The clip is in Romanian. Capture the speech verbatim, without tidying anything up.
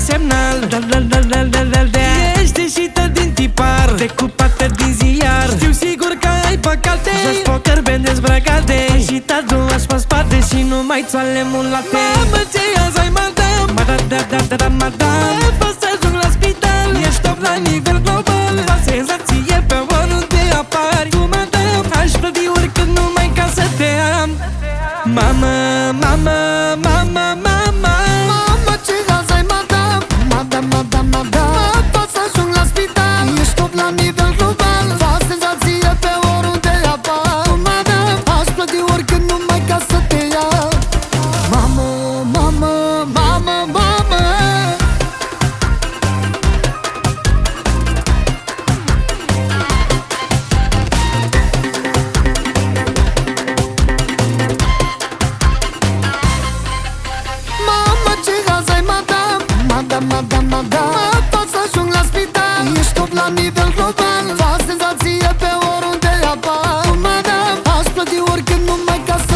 semnal. Ești ieșită din tipar, decupată din ziar. Știu sigur că ai păcate, joci poker bine dezbrăcate. Și te aduci pe spate și nu mai țoale mulate. Mamă, ce azi ai, madam? Madam, da, da, da, da, madam. Poți să ajung la spital, ești top la nivel global. La senzație pe oriunde apari. Tu, madam, aș plăti oricând numai ca să te am. Mamă, mamă, mamă, mamă. Mamă, ce azi ai, madam? Madam, madam, madam. Poți să ajung la spital, ești top la nivel global. Fac senzație pe oriunde apar. Tu, madam, aș plăti oricând numai ca să te iau. Mamă, mamă, mamă, mamă. Mamă, ce azi ai, madam? Madam, madam, madam. Poți să ajung la spital, ești top la nivel global. Fac senzație pe oriunde apar. Tu, madam, aș plăti oricând numai ca să